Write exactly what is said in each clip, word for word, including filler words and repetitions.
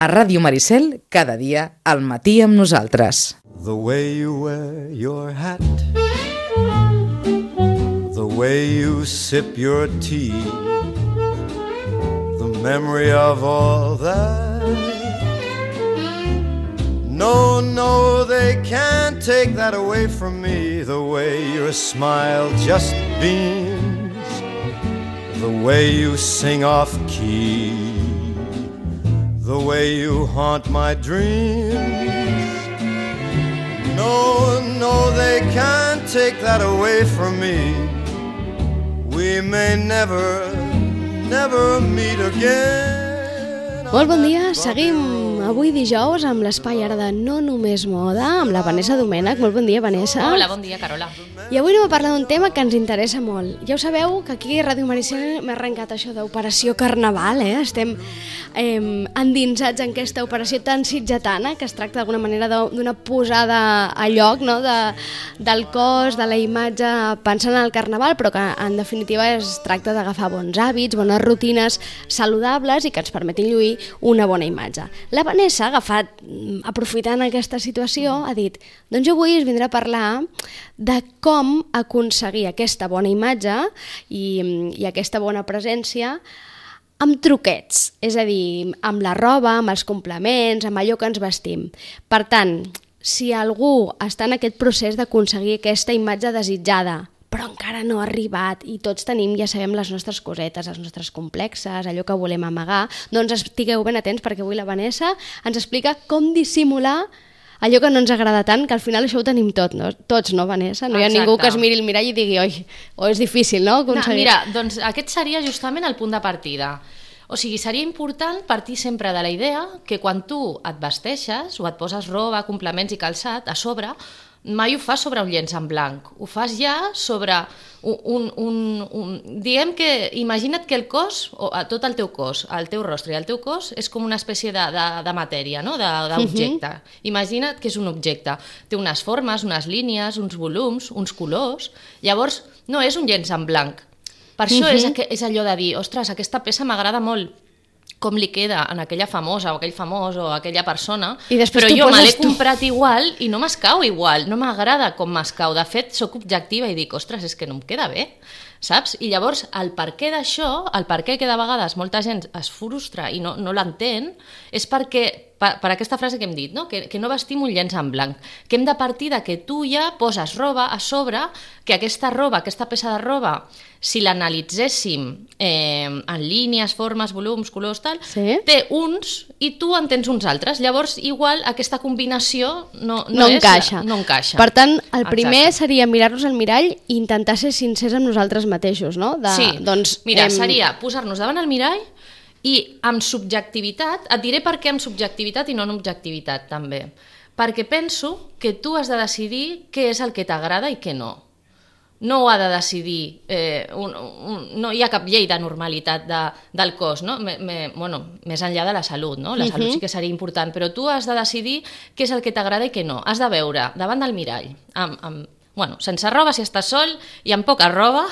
A Ràdio Maricel, cada dia, al matí amb nosaltres. The way you wear your hat, the way you sip your tea, the memory of all that. No, no, they can't take that away from me. The way your smile just beams, the way you sing off key, the way you haunt my dreams. No, no, they can't take that away from me. We may never, never meet again. Molt bon dia, seguim avui dijous amb l'espai ara de No Només Moda, amb la Vanessa Domènech. Molt bon dia, Vanessa. Hola, bon dia, Carola. I avui anem a parlar d'un tema que ens interessa molt. Ja ho sabeu que aquí a Ràdio Maricel m'ha arrencat això d'Operació Carnaval, eh? Estem eh, endinsats en aquesta operació tan sitgetana que es tracta d'alguna manera d'una posada a lloc, no? de, del cos, de la imatge, pensant en el Carnaval, però que en definitiva es tracta d'agafar bons hàbits, bones rutines saludables i que ens permetin lluir una bona imatge. La Vanessa ha agafat, aprofitant aquesta situació, ha dit, doncs jo avui us vindré a parlar de com aconseguir aquesta bona imatge i, i aquesta bona presència amb truquets, és a dir, amb la roba, amb els complements, amb allò que ens vestim. Per tant, si algú està en aquest procés d'aconseguir aquesta imatge desitjada, però encara no ha arribat i tots tenim, ja sabem, les nostres cosetes, els nostres complexes, allò que volem amagar, doncs estigueu ben atents perquè avui la Vanessa ens explica com dissimular allò que no ens agrada tant, que al final això ho tenim tot, no? Tots, no, Vanessa? No hi ha Exacte. Ningú que es miri el mirall i digui, oi, o és difícil, no? Aconseguir... No, mira, doncs aquest seria justament el punt de partida. O sigui, seria important partir sempre de la idea que quan tu et vesteixes o et poses roba, complements i calçat a sobre, mai ho fas sobre un llenç en blanc, ho fas ja sobre un... un, un, un diguem que, imagina't que el cos, o tot el teu cos, el teu rostre i el teu cos és com una espècie de, de, de matèria, no? d'objecte. Uh-huh. Imagina't que és un objecte, té unes formes, unes línies, uns volums, uns colors, llavors no és un llenç en blanc. Per això uh-huh. és, és allò de dir, ostres, aquesta peça m'agrada molt, com li queda en aquella famosa o aquell famós o aquella persona, però jo me l'he comprat igual i no m'escau igual, no m'agrada com m'escau. De fet, sóc objectiva i dic, ostres, és que no em queda bé, saps? I llavors, el perquè d'això, el perquè que de vegades molta gent es frustra i no, no l'entén, és perquè, per, per aquesta frase que hem dit, no? Que, que no vestim un llenç en blanc, que hem de partir de que tu ja poses roba a sobre, que aquesta roba, aquesta peça de roba, si l'analitzéssim eh, en línies, formes, volums, colors, tal, sí? Té uns i tu en tens uns altres. Llavors, igual, aquesta combinació no, no, no, és, encaixa. no encaixa. Per tant, el primer Exacte. Seria mirar-nos al mirall i intentar ser sincers amb nosaltres mateixos, no? De, sí, doncs, mira, hem... seria posar-nos davant el mirall i amb subjectivitat, et diré per què amb subjectivitat i no amb objectivitat, també. Perquè penso que tu has de decidir què és el que t'agrada i què no. No ho ha de decidir, eh, un, un, no hi ha cap llei de normalitat de, del cos, no? me, me, bueno, més enllà de la salut, no? La salut uh-huh. sí que seria important, però tu has de decidir què és el que t'agrada i què no. Has de veure davant del mirall, amb, amb, bueno, sense roba si estàs sol i amb poca roba,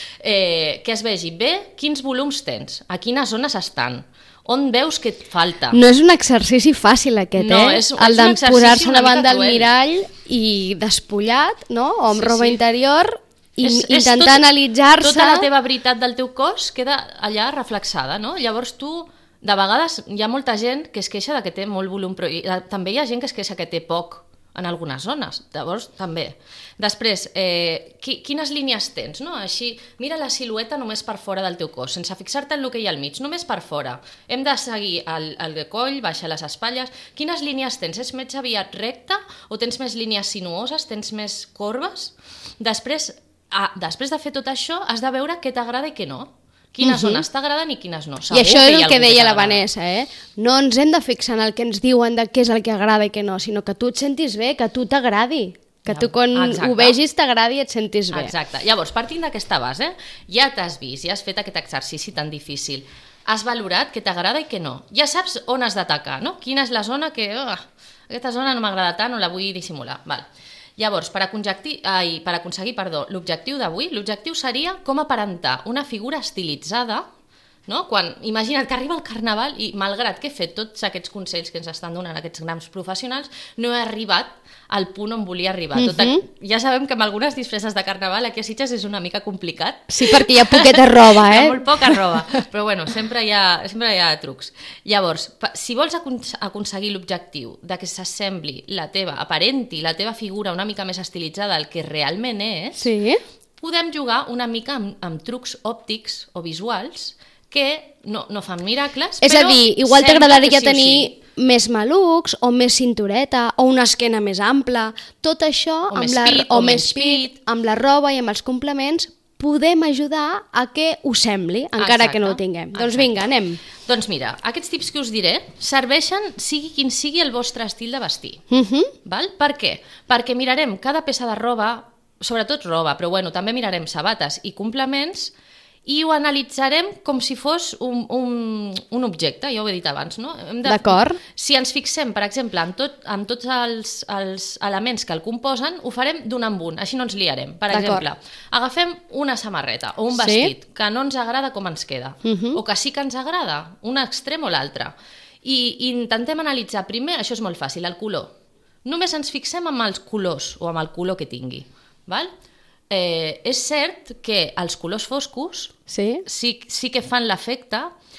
eh, que es vegi bé quins volums tens, a quines zones estan, on veus que et falta. No és un exercici fàcil aquest, no, eh? És, el de posar-se davant del mirall i despullat, no? O amb sí, roba sí. interior... I és, intentar és tot, analitzar-se... Tota la teva veritat del teu cos queda allà reflexada, no? Llavors tu, de vegades, hi ha molta gent que es queixa de que té molt volum, però també hi ha gent que es queixa que té poc en algunes zones, llavors també. Després, eh, qui, quines línies tens, no? Així, mira la silueta només per fora del teu cos, sense fixar-te en el que hi ha al mig, només per fora. Hem de seguir el, el coll, baixar les espatlles. Quines línies tens? És més aviat recta o tens més línies sinuoses, tens més corbes? Després, Ah, després de fer tot això, has de veure què t'agrada i què no. Quines uh-huh. zones t'agraden i quines no. Segur I això és el que, que deia que la Vanessa, eh? No ens hem de fixar en el que ens diuen de què és el que agrada i què no, sinó que tu et sentis bé, que tu t'agradi. Que tu quan Exacte. Ho vegis t'agradi i et sentis bé. Exacte. Llavors, partint d'aquesta base, ja t'has vist, ja has fet aquest exercici tan difícil. Has valorat què t'agrada i què no. Ja saps on has d'atacar, no? Quina és la zona que... Oh, aquesta zona no m'agrada tant o la vull dissimular. Val. Llavors, per, ai, per aconseguir l'objectiu d'avui, l'objectiu seria com aparentar una figura estilitzada No? Quan, imagina't que arriba el Carnaval i, malgrat que he fet tots aquests consells que ens estan donant aquests grans professionals, no he arribat al punt on volia arribar. Uh-huh. Tot, ja sabem que amb algunes disfresses de Carnaval aquí a Sitges és una mica complicat. Sí, perquè hi ha poqueta roba, eh? Hi ha molt poca roba, però bueno, sempre hi ha, sempre hi ha trucs. Llavors, si vols aconseguir l'objectiu de que s'assembli la teva, aparenti la teva figura una mica més estilitzada al que realment és, sí. podem jugar una mica amb, amb trucs òptics o visuals que no, no fan miracles, és però a dir, igual t'agradaria sí tenir sí. més malucs o més cintureta o una esquena més ampla, tot això o amb més la, pit, o, o més menys pit, pit, amb la roba i amb els complements podem ajudar a que us sembli, encara exacte, que no ho tinguem. exacte. Doncs vinga, anem. Doncs mira, aquests tips que us diré serveixen sigui quin sigui el vostre estil de vestir. Uh -huh. Val? Per què? Perquè mirarem cada peça de roba, sobretot roba, però bueno, també mirarem sabates i complements, i ho analitzarem com si fos un, un, un objecte, ja ho he dit abans, no? D'acord. Si ens fixem, per exemple, en, tot, en tots els, els elements que el composen, ho farem d'un en un, així no ens liarem. Per exemple, agafem una samarreta o un vestit sí? que no ens agrada com ens queda, uh -huh. o que sí que ens agrada, un extrem o l'altre, i, i intentem analitzar primer, això és molt fàcil, el color. Només ens fixem en els colors o amb el color que tingui, val? Eh, és cert que els colors foscos sí, sí, sí que fan l'efecte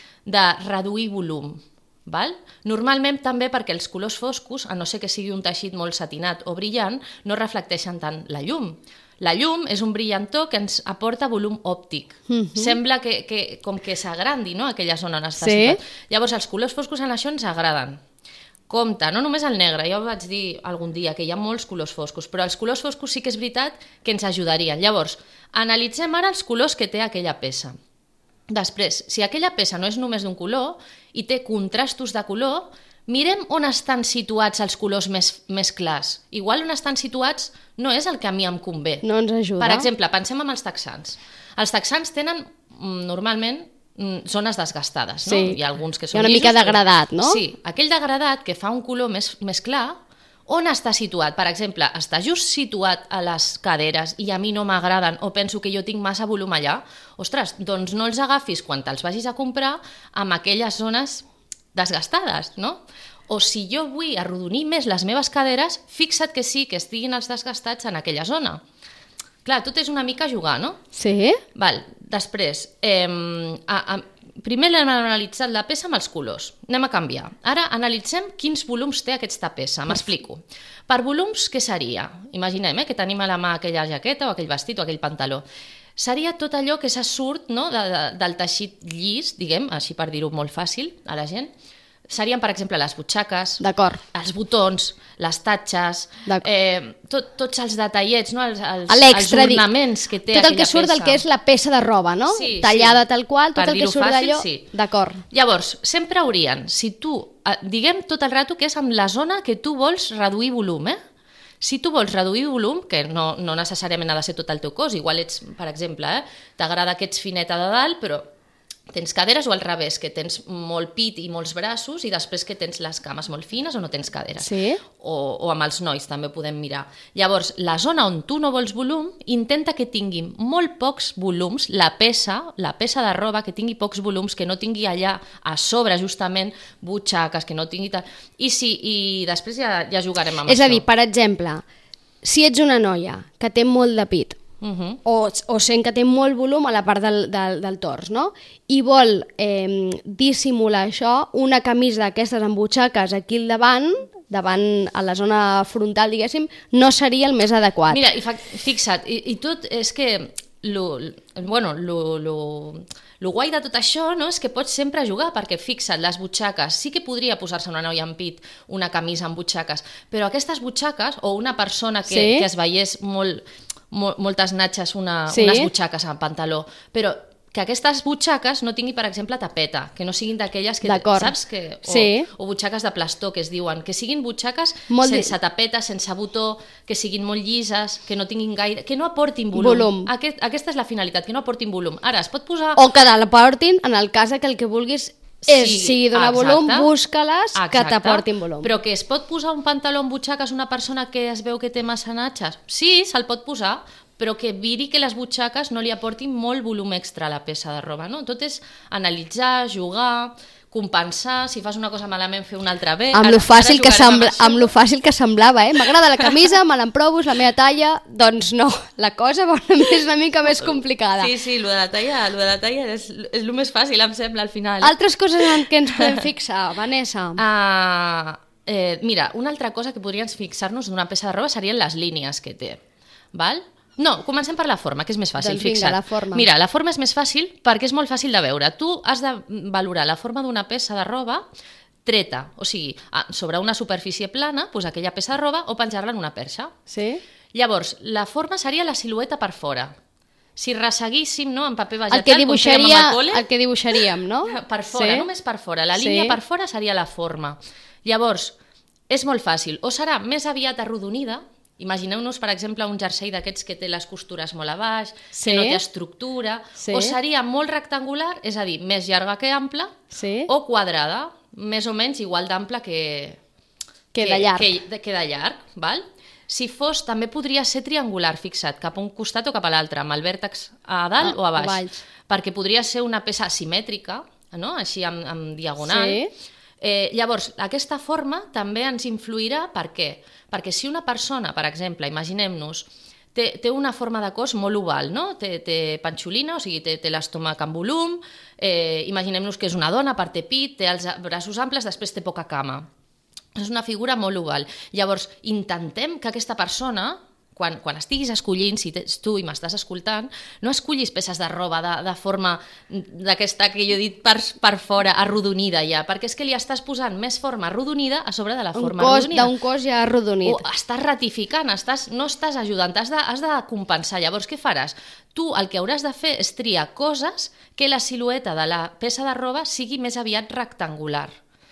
de reduir volum. Val? Normalment també perquè els colors foscos, a no ser que sigui un teixit molt satinat o brillant, no reflecteixen tant la llum. La llum és un brillantor que ens aporta volum òptic. Uh-huh. Sembla que, que, com que s'agrandi, no?, aquella zona on està sí. situat. Llavors els colors foscos en això ens agraden. Compte, no només el negre, ja ho vaig dir algun dia, que hi ha molts colors foscos, però els colors foscos sí que és veritat que ens ajudarien. Llavors, analitzem ara els colors que té aquella peça. Després, si aquella peça no és només d'un color i té contrastos de color, mirem on estan situats els colors més, més clars. Igual on estan situats no és el que a mi em convé. No ens ajuda. Per exemple, pensem en els texans. Els texans tenen, normalment, zones desgastades, no? Sí. Hi ha alguns que són Hi ha una llisos, mica degradat, no? Sí, aquell degradat que fa un color més, més clar, on està situat? Per exemple, està just situat a les caderes i a mi no m'agraden o penso que jo tinc massa volum allà? Ostres, doncs no els agafis quan te'ls vagis a comprar amb aquelles zones desgastades, no? O si jo vull arrodonir més les meves caderes, fixa't que sí, que estiguin els desgastats en aquella zona. Clar, tot és una mica jugar, no? Sí. Val, després, eh, a, a, primer l'hem analitzat la peça amb els colors. Anem a canviar. Ara analitzem quins volums té aquesta peça. M'explico. Per volums, què seria? Imaginem eh, que tenim a la mà aquella jaqueta o aquell vestit o aquell pantaló. Seria tot allò que se surt, no, de, de, del teixit llis, diguem, així per dir-ho molt fàcil a la gent. Serien, per exemple, les butxaques, els botons, les tatxes, eh, tot, tots els detallets, no? els, els, els ornaments que té aquella peça. Tot el que surt del que és la peça de roba, no? Sí, tallada sí. tal qual, tot per el que surt d'allò. Sí. D'acord. Llavors, sempre haurien, si tu, diguem tot el rato que és amb la zona que tu vols reduir volum, eh? Si tu vols reduir volum, que no, no necessàriament ha de ser tot el teu cos, igual ets, per exemple, eh, t'agrada que ets fineta de dalt, però tens caderes o al revés, que tens molt pit i molts braços i després que tens les cames molt fines o no tens caderes. Sí. O, o amb els nois també podem mirar. Llavors, la zona on tu no vols volum, intenta que tingui molt pocs volums, la peça, la peça de roba, que tingui pocs volums, que no tingui allà a sobre justament butxaques, que no tingui tal... I, sí, i després ja, ja jugarem amb És això. És a dir, per exemple, si ets una noia que té molt de pit, Uh-huh. o, o sent que té molt volum a la part del, del, del tors, no? I vol eh, dissimular això, una camisa d'aquestes amb butxaques aquí al davant, davant a la zona frontal, diguéssim, no seria el més adequat. Mira, i fa, fixa't, i, i tot és que lo, bueno, lo, lo, lo guai de tot això, no, és que pots sempre jugar, perquè fixa't, les butxaques, sí que podria posar-se una noia amb pit una camisa amb butxaques, però aquestes butxaques, o una persona que, sí? que es veiés molt... moltes natxes, una, sí? unes butxaques amb pantaló, però que aquestes butxaques no tingui, per exemple, tapeta, que no siguin d'aquelles que, saps? Que, o, sí. o butxaques de plastó, que es diuen, que siguin butxaques molt sense tapeta, sense botó, que siguin molt llises, que no tinguin gaire... que no aportin volum. volum. Aquest, aquesta és la finalitat, que no aportin volum. Ara, es pot posar... O que l'aportin en el cas que el que vulguis és, sí, sigui donar volum, busca-les que t'aportin volum. Però que es pot posar un pantaló amb butxaques una persona que es veu que té massa natxes? Sí, se'l pot posar, però que viri que les butxaques no li aportin molt volum extra a la peça de roba, no? Tot és analitzar, jugar, compensar, si fas una cosa malament fer una altra bé. Amb, ara, lo, fàcil ara que sembla, amb, amb lo fàcil que semblava, eh? M'agrada la camisa, me l'emprovo, és la meva talla, doncs no, la cosa va una, és una mica més complicada. Sí, sí, lo de la talla, lo de la talla és, és el més fàcil, em sembla, al final. Altres coses en què ens podem fixar, Vanessa? Uh, eh, mira, una altra cosa que podríem fixar-nos d'una peça de roba serien les línies que té, val? No, comencem per la forma, que és més fàcil, doncs vinga, fixa't. la forma. Mira, la forma és més fàcil perquè és molt fàcil de veure. Tu has de valorar la forma d'una peça de roba treta, o sigui, sobre una superfície plana, doncs aquella peça de roba, o penjar-la en una perxa. Sí? Llavors, la forma seria la silueta per fora. Si resseguíssim, no, en paper vegetal, el que dibuixaria, com fèiem amb el col·le, el que dibuixaríem, no? per fora, sí? només per fora. La línia sí? per fora seria la forma. Llavors, és molt fàcil. O serà més aviat arrodonida. Imagineu-nos, per exemple, un jersei d'aquests que té les costures molt a baix, sí? que no té estructura, sí? o seria molt rectangular, és a dir, més llarga que ampla, sí? o quadrada, més o menys igual d'ampla que, que, de llarg. Que, que de llarg. Val? Si fos, també podria ser triangular, fixa't, cap a un costat o cap a l'altre, amb el vèrtex a dalt ah, o a baix, a baix, perquè podria ser una peça asimètrica, no? Així amb, amb diagonal. Sí? Eh, llavors, aquesta forma també ens influirà, per què? Perquè si una persona, per exemple, imaginem-nos, té, té una forma de cos molt oval, no? Té, té panxolina, o sigui, té, té l'estómac amb volum, eh, imaginem-nos que és una dona, part té pit, té els braços amples, després té poca cama. És una figura molt oval. Llavors, intentem que aquesta persona, quan, quan estiguis escollint, si ets tu i m'estàs escoltant, no escollis peces de roba de, de forma d'aquesta que jo he dit per, per fora, arrodonida ja, perquè és que li estàs posant més forma arrodonida a sobre de la forma un cos, arrodonida. d'un cos ja arrodonit. O estàs ratificant, estàs, no estàs ajudant, has de, has de compensar. Llavors, què faràs? Tu el que hauràs de fer és triar coses que la silueta de la peça de roba sigui més aviat rectangular.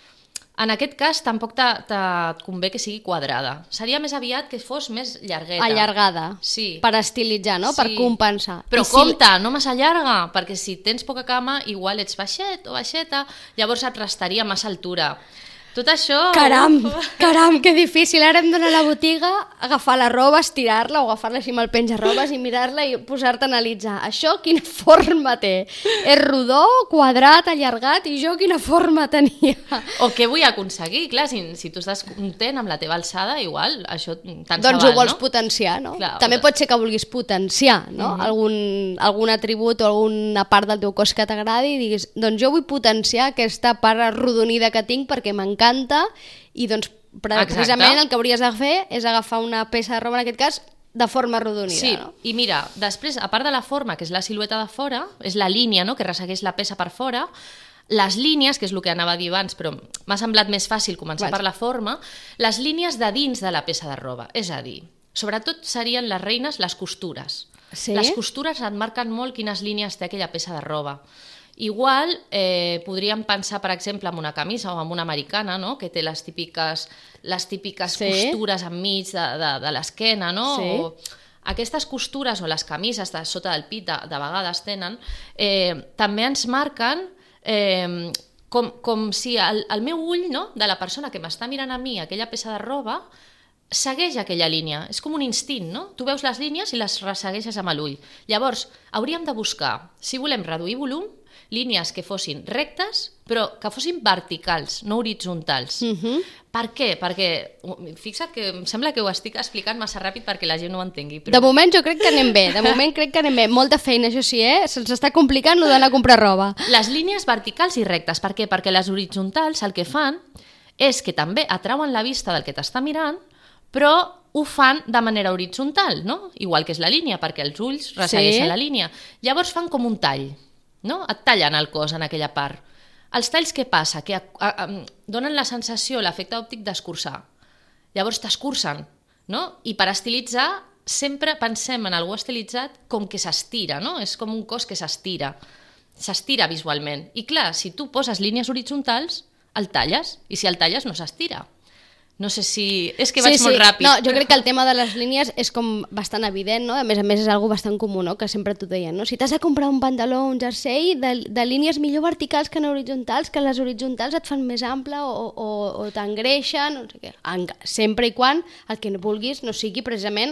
En aquest cas, tampoc et convé que sigui quadrada. Seria més aviat que fos més llargueta. Allargada. Sí. Per estilitzar, no? Sí. Per compensar. Però I compte, si... no massa llarga, perquè si tens poca cama, igual ets baixet o baixeta, llavors et restaria massa altura. Tot això... Caram, caram, que difícil. Ara hem d'anar a la botiga, agafar la roba, estirar-la o agafar-la així amb el penja-robes i mirar-la i posar-te a analitzar. Això quina forma té? És rodó, quadrat, allargat, i jo quina forma tenia? O què vull aconseguir? Clar, si, si tu estàs content amb la teva alçada, igual, això tant doncs se val, ho vols no? potenciar, no? Clar, També o... pot ser que vulguis potenciar, no? Uh-huh. algun, algun atribut o alguna part del teu cos que t'agradi i diguis, doncs jo vull potenciar aquesta part arrodonida que tinc perquè m'encanta canta i doncs precisament el que hauries de fer és agafar una peça de roba, en aquest cas, de forma arrodonida. Sí, no? I mira, després, a part de la forma, que és la silueta de fora, és la línia, no?, que ressegueix la peça per fora, les línies, que és el que anava a dir abans, però m'ha semblat més fàcil començar Vaig. per la forma, les línies de dins de la peça de roba, és a dir, sobretot serien les reines les costures. Sí? Les costures et marquen molt quines línies té aquella peça de roba. Igual eh, podríem pensar, per exemple, en una camisa o en una americana, no?, que té les típiques, les típiques sí? costures enmig de, de, de l'esquena, no? Sí. O aquestes costures o les camises de sota del pit de, de vegades tenen, eh, també ens marquen eh, com, com si el, el meu ull, no?, de la persona que m'està mirant a mi aquella peça de roba segueix aquella línia, és com un instint, no? Tu veus les línies i les ressegueixes amb l'ull. Llavors, hauríem de buscar, si volem reduir volum, línies que fossin rectes, però que fossin verticals, no horitzontals. Uh-huh. Per què? Perquè, fixa't que em sembla que ho estic explicant massa ràpid perquè la gent no ho entengui. Però... De moment jo crec que anem bé, de moment crec que anem bé. Molta feina, això sí, eh? Se'ns està complicant lo d'anar a comprar roba. Les línies verticals i rectes, per què? Perquè les horitzontals el que fan és que també atrauen la vista del que t'està mirant, però ho fan de manera horitzontal, no? Igual que és la línia, perquè els ulls ressegueixen sí. la línia. Llavors fan com un tall, no? Et tallen el cos en aquella part. Els talls què passa? Que a, a, a, donen la sensació, l'efecte òptic d'escurçar. Llavors t'escurcen, no? I per estilitzar sempre pensem en algú estilitzat com que s'estira, no? És com un cos que s'estira. S'estira visualment. I clar, si tu poses línies horitzontals, el talles, i si el talles no s'estira. No sé si... És que vaig sí, sí. molt ràpid. No, jo crec que el tema de les línies és com bastant evident, no? A més a més és algo bastant comú, no? Que sempre t'ho deien, no? Si t'has de comprar un pantaló o un jersei de, de línies millor verticals que no horitzontals, que les horitzontals et fan més ample o, o, o t'engreixen, no sé què. Sempre i quan el que no vulguis no sigui precisament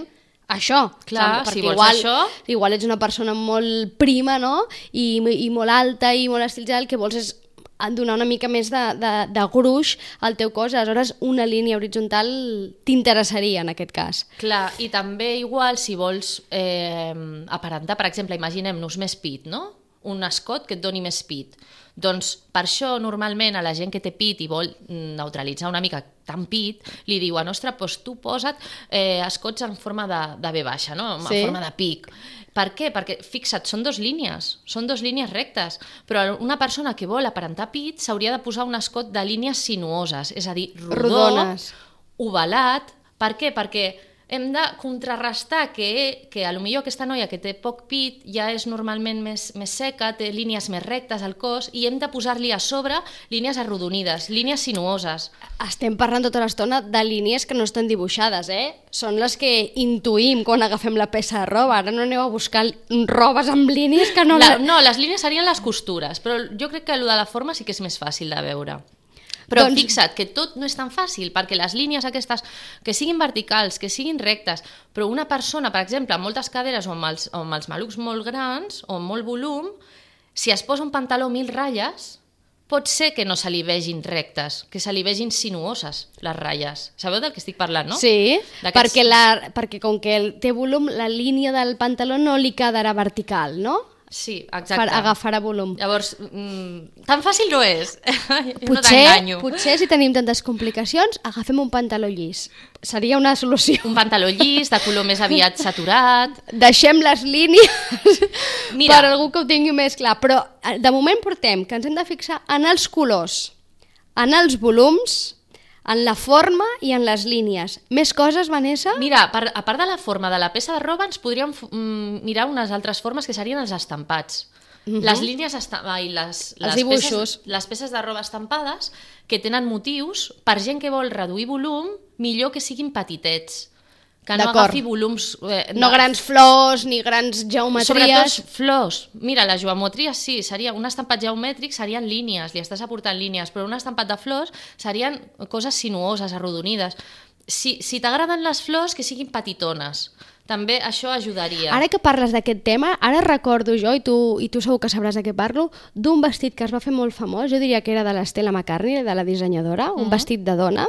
això. Clar, perquè si vols igual, això... igual ets una persona molt prima, no? I, i molt alta i molt estilizada, el que vols és donar una mica més de, de, de gruix al teu cos, aleshores una línia horitzontal t'interessaria en aquest cas. Clar, i també igual si vols eh, aparentar, per exemple, imaginem-nos més pit, no? Un escot que et doni més pit. Doncs per això normalment a la gent que té pit i vol neutralitzar una mica tan pit, li diuen, ostres, doncs tu posa't eh, escots en forma de, de V baixa, no? En sí. forma de pic. Per què? Perquè, fixa't, són dos línies, són dos línies rectes, però una persona que vol aparentar pit s'hauria de posar un escot de línies sinuoses, és a dir, rodó, rodones, ovalat. Per què? Perquè hem de contrarrestar que, que a lo millor aquesta noia que té poc pit ja és normalment més, més seca, té línies més rectes al cos i hem de posar-li a sobre línies arrodonides, línies sinuoses. Estem parlant tota l'estona de línies que no estan dibuixades, eh? Són les que intuïm quan agafem la peça de roba. Ara no aneu a buscar robes amb línies que no... La, la... no, les línies serien les costures, però jo crec que el de la forma sí que és més fàcil de veure. Però doncs... fixa't que tot no és tan fàcil, perquè les línies aquestes, que siguin verticals, que siguin rectes, però una persona, per exemple, amb moltes caderes o amb els, o amb els malucs molt grans o amb molt volum, si es posa un pantaló mil ratlles, pot ser que no se li vegin rectes, que se li vegin sinuoses, les ratlles. Sabeu del que estic parlant, no? Sí, perquè, la, perquè com que té volum, la línia del pantaló no li quedarà vertical, no? Sí, exacte. Per agafar a volum. Llavors, mmm, tan fàcil no és. Jo no potser, t'enganyo. potser si tenim tantes complicacions, agafem un pantaló llis. Seria una solució. Un pantaló llis, de color més aviat saturat. Deixem les línies Mira. per algú que ho tingui més clar. Però de moment portem que ens hem de fixar en els colors, en els volums, en la forma i en les línies. Més coses, Vanessa? Mira, per, a part de la forma de la peça de roba, ens podríem mm, mirar unes altres formes que serien els estampats. Uh-huh. Les línies esta ai, les, les, dibuixos. Peces, les peces de roba estampades que tenen motius, per gent que vol reduir volum, millor que siguin petitets. Que no agafi volums... Eh, no grans flors ni grans geometries. Sobretot flors. Mira, la geometria sí, seria un estampat geomètric serien línies, li estàs aportant línies, però un estampat de flors serien coses sinuoses, arrodonides. Si, si t'agraden les flors, que siguin petitones. També això ajudaria. Ara que parles d'aquest tema, ara recordo jo, i tu, i tu segur que sabràs de què parlo, d'un vestit que es va fer molt famós, jo diria que era de l'Stella McCartney, de la dissenyadora, un uh-huh. vestit de dona,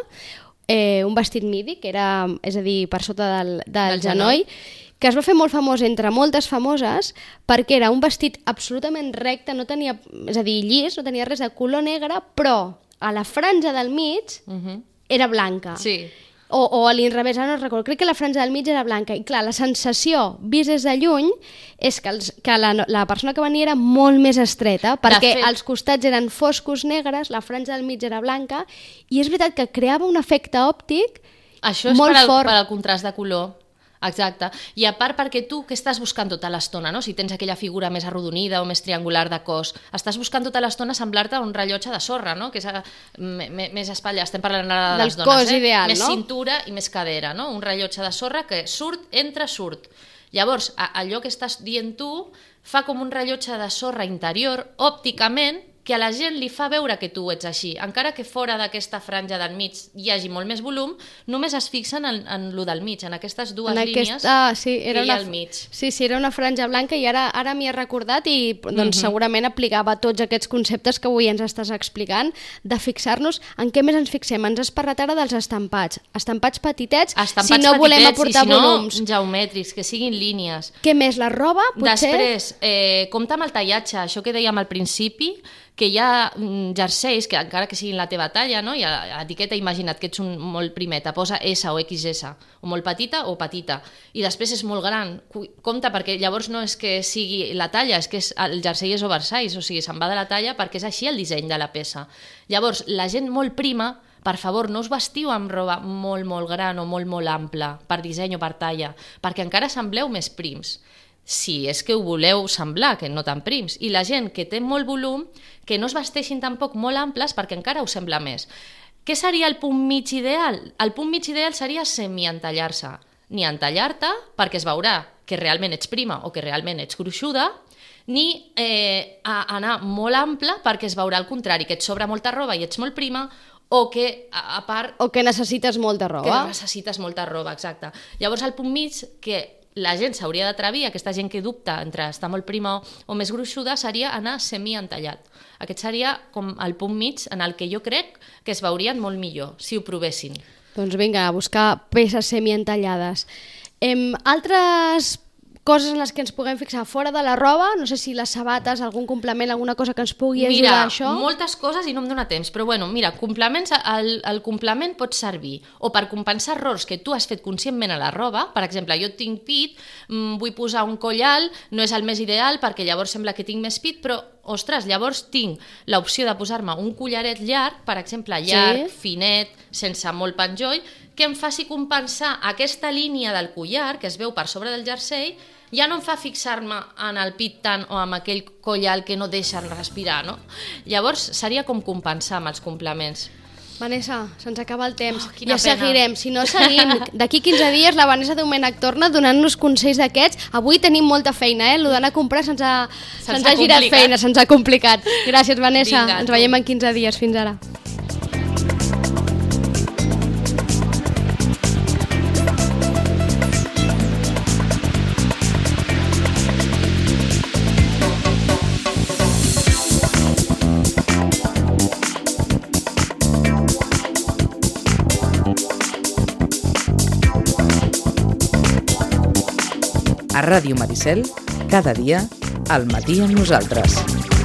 Eh, un vestit midi, que era, és a dir, per sota del, del, del genoll, genoll, que es va fer molt famós entre moltes famoses perquè era un vestit absolutament recte, no tenia, és a dir, llis, no tenia res de color negre, però a la franja del mig uh-huh. era blanca. Sí. O, o a l'inrevés, ara no recordo, crec que la franja del mig era blanca. I clar, la sensació, vist des de lluny, és que, els, que la, la persona que venia era molt més estreta, perquè fet... els costats eren foscos negres, la franja del mig era blanca, i és veritat que creava un efecte òptic Això és molt per al, fort. per al contrast de color. Exacte. I a part perquè tu què estàs buscant tota l'estona, no? Si tens aquella figura més arrodonida o més triangular de cos, estàs buscant tota l'estona semblar-te a un rellotge de sorra, no? Que és a, m- més espatlla, estem parlant ara de les Del dones, cos eh? ideal, més no? cintura i més cadera, no? Un rellotge de sorra que surt, entra, surt. Llavors, a, allò que estàs dient tu fa com un rellotge de sorra interior, òpticament, que a la gent li fa veure que tu ets així. Encara que fora d'aquesta franja del mig hi hagi molt més volum, només es fixen en, en lo del mig, en aquestes dues en línies aquesta, sí, era que hi una, ha al mig. Sí, sí, era una franja blanca i ara ara m'hi he recordat i doncs, Mhm. segurament aplicava tots aquests conceptes que avui ens estàs explicant, de fixar-nos en què més ens fixem. Ens has parlat ara dels estampats. Estampats petitets, Estampats si no petitets, volem aportar i si no, volums. geomètrics, que siguin línies. Què més? La roba, potser? Després, eh, compta amb el tallatge, això que dèiem al principi, que hi ha mm, jerseis, que encara que siguin la teva talla, no? I a l'etiqueta, imagina't que ets un molt primer, te posa S o X S, o molt petita o petita, i després és molt gran. Compte, perquè llavors no és que sigui la talla, és que és, el jersei és oversize, o sigui, se'n va de la talla perquè és així el disseny de la peça. Llavors, la gent molt prima, per favor, no us vestiu amb roba molt, molt gran o molt, molt ampla, per disseny o per talla, perquè encara sembleu més prims. Si és que ho voleu semblar, que no tan prims. I la gent que té molt volum, que no es vesteixin tampoc molt amples perquè encara ho sembla més. Què seria el punt mig ideal? El punt mig ideal seria semi-entallar-se. Ni entallar-te, perquè es veurà que realment ets prima o que realment ets gruixuda, ni eh, a anar molt ample perquè es veurà al contrari, que et sobra molta roba i ets molt prima, o que, a, a part... O que necessites molta Que roba. necessites molta roba, exacte. Llavors, al punt mig, que la gent s'hauria d'atrevir, aquesta gent que dubta entre estar molt prima o més gruixuda, seria anar semi-entallat. Aquest seria com el punt mig en el que jo crec que es veurien molt millor, si ho provessin. Doncs vinga, a buscar peces semi-entallades. Em, altres coses en les que ens puguem fixar fora de la roba, no sé si les sabates, algun complement, alguna cosa que ens pugui ajudar Mira, a això. moltes coses i no em dóna temps, però bueno, mira, complements, el, el complement pot servir o per compensar errors que tu has fet conscientment a la roba. Per exemple, jo tinc pit, mm, vull posar un coll alt, no és el més ideal perquè llavors sembla que tinc més pit, però ostres, llavors tinc l'opció de posar-me un collaret llarg, per exemple, llarg, Sí. finet, sense molt penjoll, que em faci compensar aquesta línia del collar que es veu per sobre del jersei. Ja no em fa fixar-me en el pit tant o amb aquell coll alt que no deixen respirar, no? Llavors seria com compensar amb els complements. Vanessa, se'ns acaba el temps. Oh, quina ja pena. seguirem. Si no, seguim. D'aquí quinze dies la Vanessa Domènech torna donant-nos consells d'aquests. Avui tenim molta feina, eh? Lo d'anar a comprar se'ns ha, Se'ns se'ns ha ha girat complicat. feina, se'ns ha complicat. Gràcies, Vanessa. Vinga, Ens tu. veiem en quinze dies. Fins ara. A Ràdio Maricel, cada dia, al matí amb nosaltres.